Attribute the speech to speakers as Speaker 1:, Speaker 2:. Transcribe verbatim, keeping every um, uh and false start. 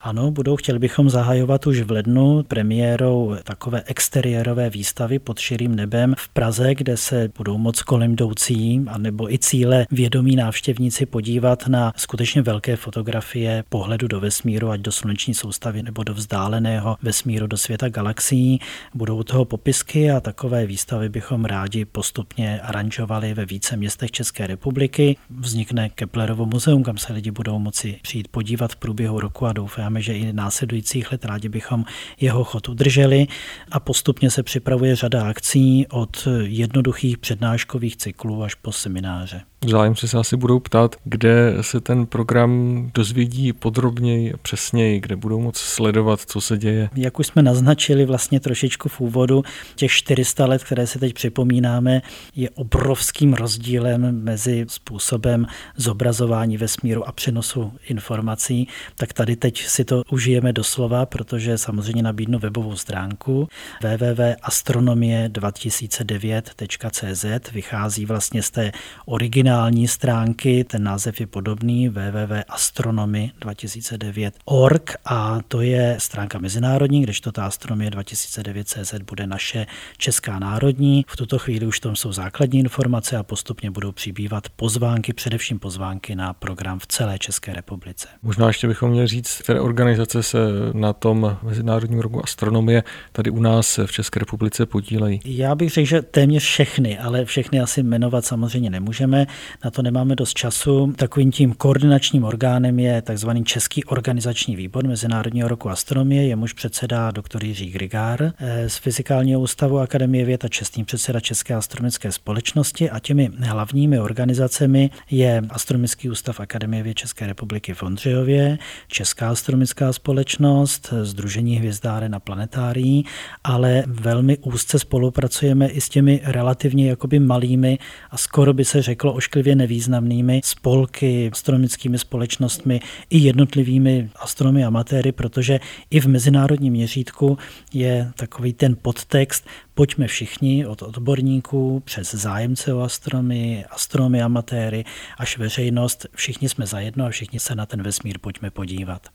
Speaker 1: Ano, budou. Chtěli bychom zahajovat už v lednu premiérou takové exteriérové výstavy pod širým nebem v Praze, kde se budou moc kolem jdoucí anebo i cíle vědomí návštěvníci podívat na skutečně velké fotografie pohledu do vesmíru, ať do sluneční soustavy nebo do vzdáleného vesmíru, do světa galaxií. Budou toho popisky a takové výstavy bychom rádi postupně aranžovali ve více městech České republiky. Vznikne Keplerovo muzeum, kam se lidi budou moci přijít podívat v průběhu roku a doufáme, že i následujících let rádi bychom jeho chod udrželi a postupně se připravuje řada akcí od jednoduchých přednáškových cyklů až po semináře.
Speaker 2: Zájemci se asi budou ptát, kde se ten program dozvědí podrobněji, přesněji, kde budou moct sledovat, co se děje.
Speaker 1: Jak už jsme naznačili vlastně trošičku v úvodu, těch čtyři sta let, které si teď připomínáme, je obrovským rozdílem mezi způsobem zobrazování vesmíru a přenosu informací. Tak tady teď si to užijeme doslova, protože samozřejmě nabídnu webovou stránku w w w tečka astronomie dva tisíce devět tečka c z. Vychází vlastně z té originální stránky, ten název je podobný, w w w tečka astronomie dva tisíce devět tečka org a to je stránka mezinárodní, kdežto ta astronomie dva tisíce devět tečka c z bude naše česká národní. V tuto chvíli už tam jsou základní informace a postupně budou přibývat pozvánky, především pozvánky na program v celé České republice.
Speaker 2: Možná ještě bychom měli říct, které organizace se na tom Mezinárodním roku astronomie tady u nás v České republice podílejí.
Speaker 1: Já bych řekl, že téměř všechny, ale všechny asi jmenovat samozřejmě nemůžeme. Na to nemáme dost času. Takovým tím koordinačním orgánem je takzvaný Český organizační výbor Mezinárodního roku astronomie, jemuž předsedá doktor Jiří Grigár z Fyzikálního ústavu Akademie věd a čestný předseda České astronomické společnosti a těmi hlavními organizacemi je Astronomický ústav Akademie věd České republiky v Ondřejově, Česká astronomická společnost, Sdružení hvězdáren a planetárií, ale velmi úzce spolupracujeme i s těmi relativně jakoby malými a skoro by se řeklo ošklivě nevýznamnými spolky, astronomickými společnostmi i jednotlivými astronomy amatéry, protože i v mezinárodním měřítku je takový ten podtext pojďme všichni od odborníků přes zájemce o astronomii, astronomy amatéry až veřejnost, všichni jsme zajedno a všichni se na ten vesmír pojďme podívat.